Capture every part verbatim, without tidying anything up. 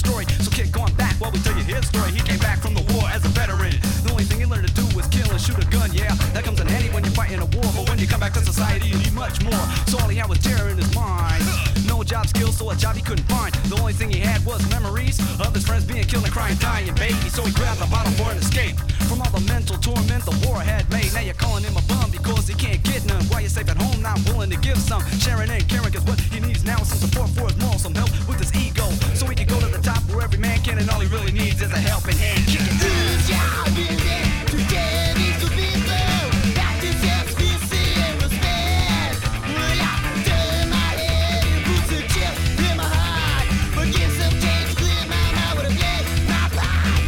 story. So kick on back while we tell you his story. He came back from the war as a veteran. The only thing he learned to do was kill and shoot a gun, yeah. That comes in handy when you're fighting a war, but when you come back to society, you need much more. So all he had was terror in his mind. No job skills, so a job he couldn't find. The only thing he had was memories of his friends being killed and crying, dying, baby. So he grabbed a bottle for an escape from all the mental torment the war had made. Now you're calling him a bum because he can't get none. While you're safe at home, not willing to give some. Sharing and caring is what he needs now. Some support for his morals, some help with his ego, so he can go to the top where every man can, and all he really needs is a helping hand. Kick it. Whose job is it to get these two people back to self-sufficiency and respect? Well, I turn my head and put a chip in my heart, but give some change to clear my mind with a blade, my pride.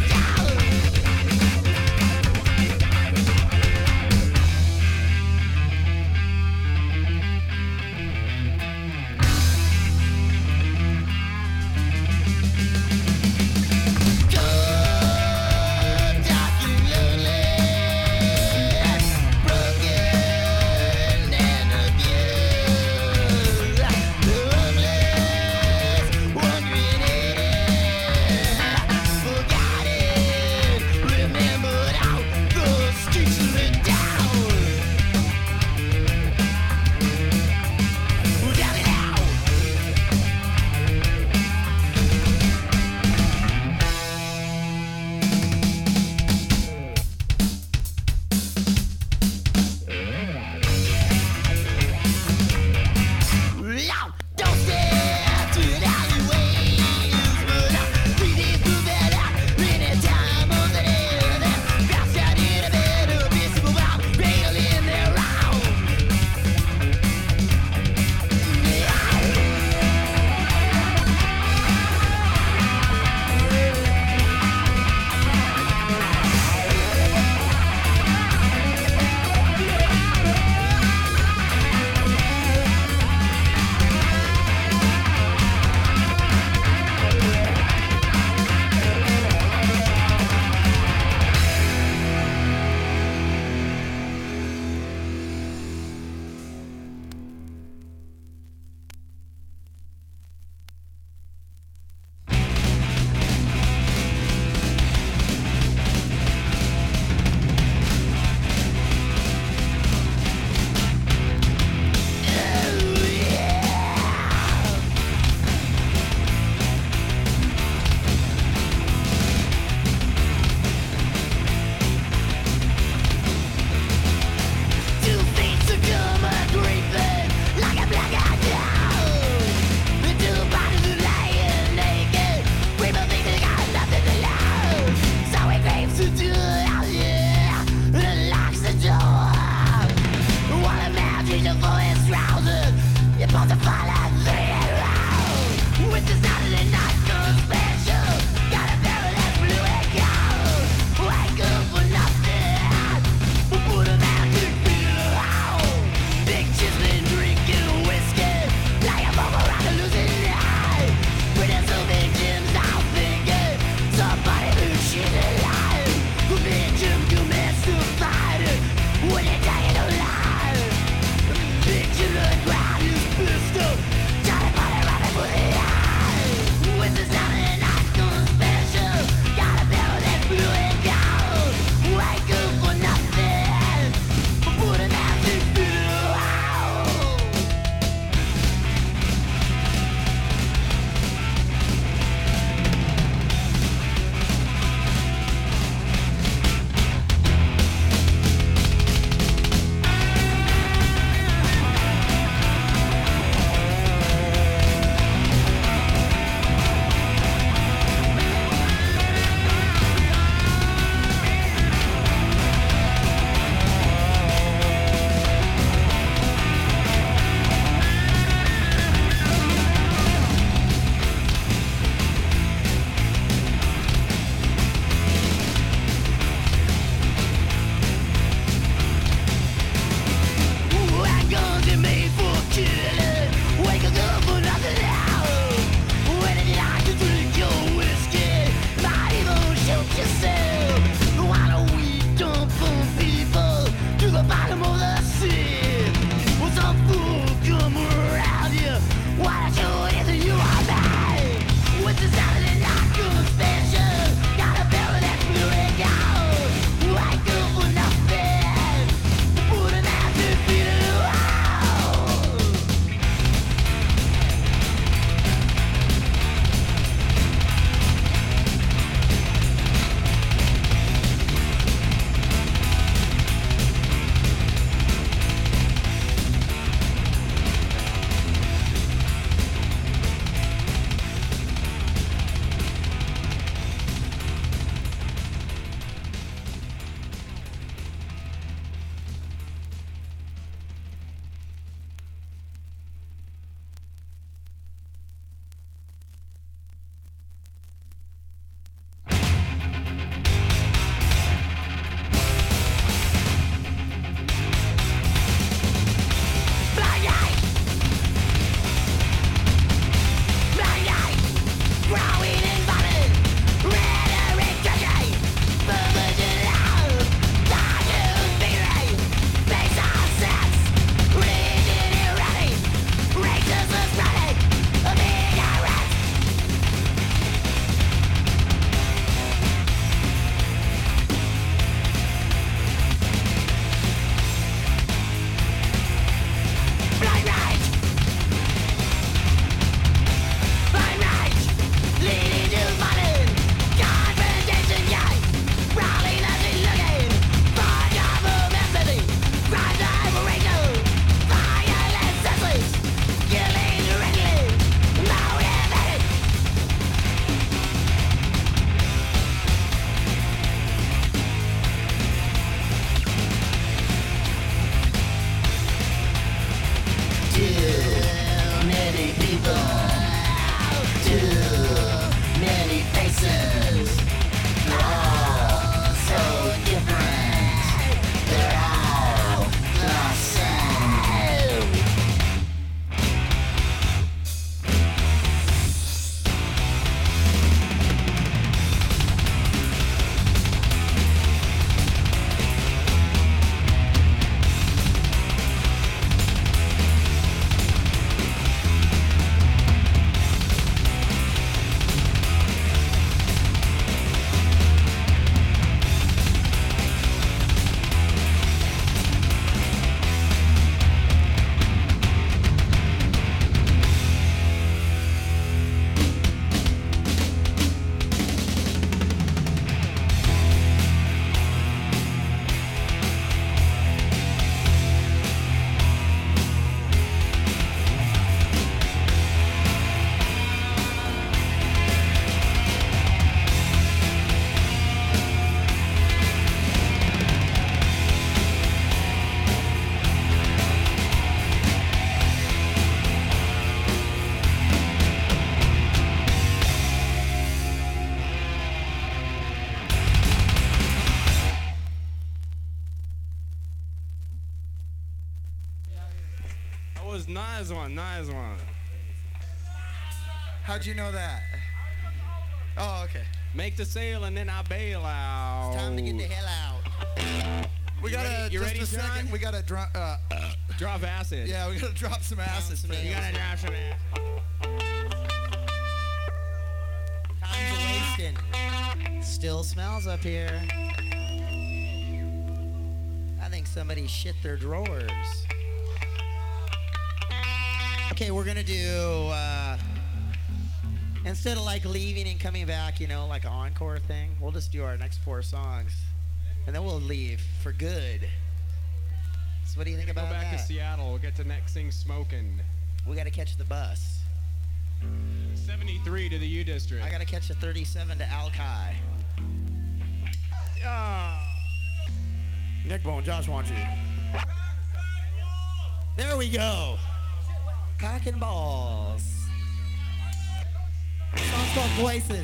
Nice one, nice one. How'd you know that? Oh, okay. Make the sale and then I bail out. It's time to get the hell out. We You gotta ready- you just ready, a second. John? We gotta drop. Uh, Drop acid. yeah, we gotta drop some acid. some first. You gotta drop some acid. Time's wasting. Still smells up here. I think somebody shit their drawers. Okay, we're gonna do, uh, instead of like leaving and coming back, you know, like an encore thing, we'll just do our next four songs. And then we'll leave for good. So what do you think Go about back that? to Seattle. We'll get to next thing smoking. We gotta catch the bus. seventy-three to the U District. I gotta catch the thirty-seven to Alki. Ah. Nick Bone, Josh wants you. There we go. Cock and balls. The song's called Voices.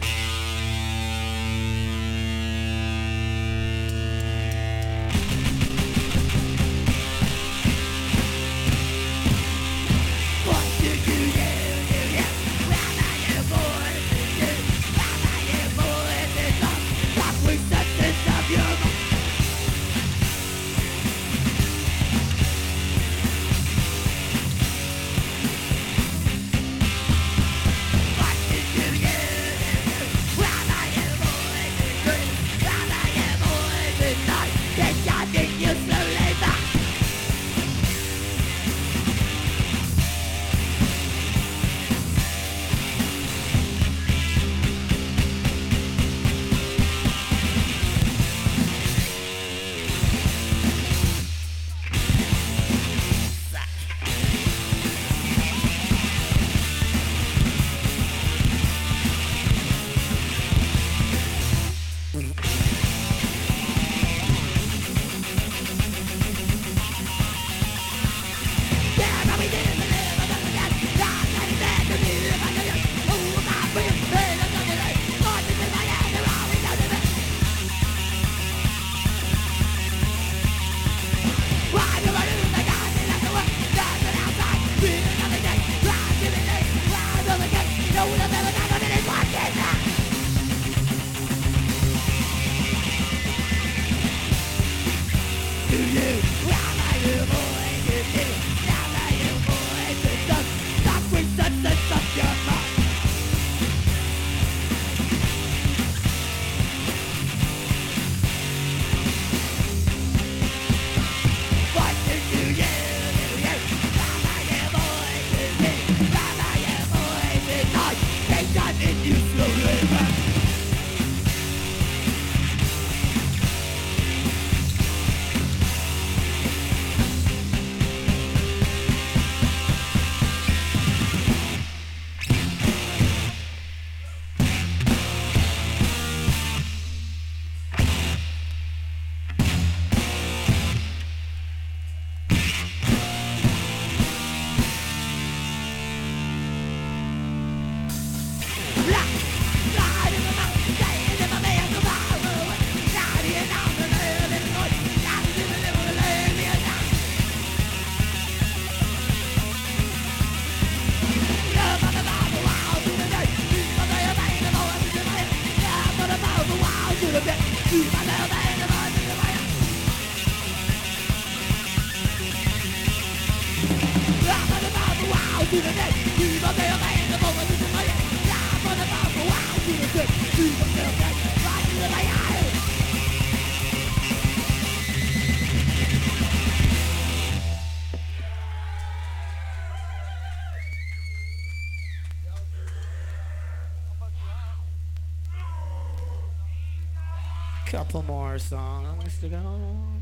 Couple more songs to go.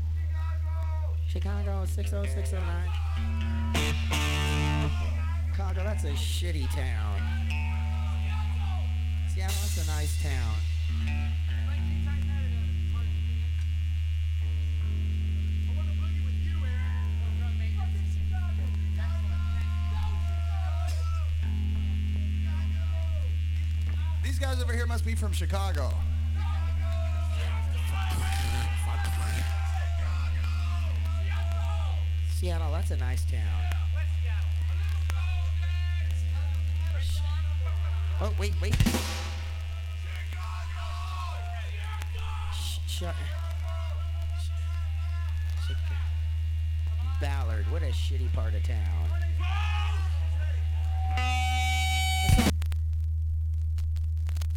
Chicago, six oh six oh nine. Chicago, that's a shitty town. Seattle, that's a nice town. These guys over here must be from Chicago. Seattle, that's a nice town. Oh, wait, wait. Sh- shut. Ballard, what a shitty part of town.